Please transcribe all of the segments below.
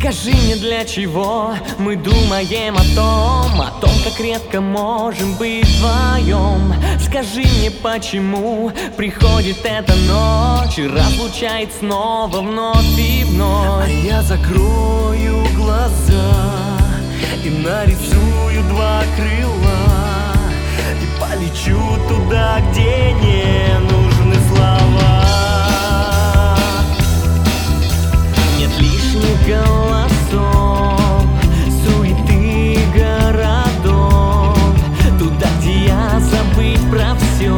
Скажи мне, для чего мы думаем о том, как редко можем быть вдвоем. Скажи мне, почему приходит эта ночь и разлучает снова вновь и вновь. А я закрою глаза и нарисую два крыла, и полечу туда, где не нужны слова. Нет лишних голосов, суеты городов, туда, где я забыть про все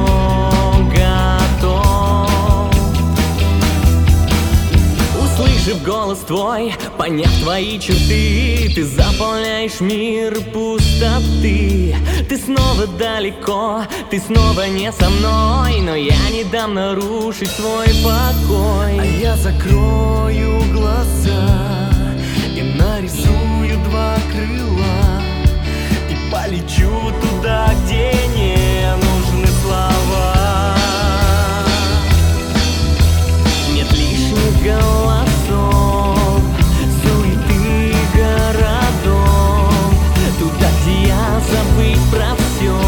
готов. Услышав голос твой, поняв твои черты, ты заполняешь мир пустоты. Ты снова далеко, ты снова не со мной, но я не дам нарушить твой покой. А я закрою глаза и нарисую два крыла, и полечу туда, где не нужны слова. Нет лишних голосов, суеты городов, туда, где я забыть про все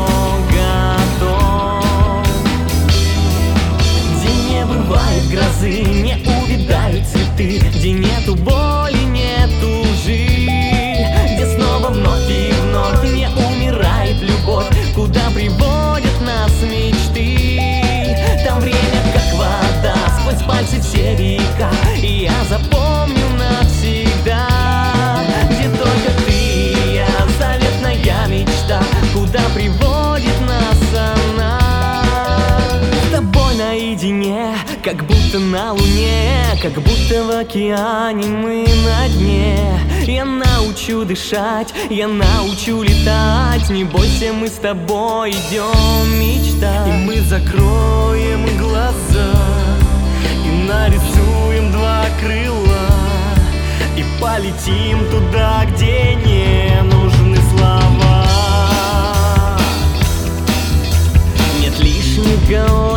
готов. Где не бывает грозы, не увядают цветы, где нету боли, нету лжи, где снова вновь и вновь не умирает любовь, куда приводят нас мечты. Там время как вода, сквозь пальцы все века, и я запомню навсегда, где только ты и я, заветная мечта, куда приводит нас она. С тобой наедине, как будто на луне, как будто в океане мы на дне. Я научу дышать, я научу летать, не бойся, мы с тобой идем мечтать. И мы закроем глаза и нарисуем два крыла, и полетим туда, где не нужны слова. Нет лишних голов,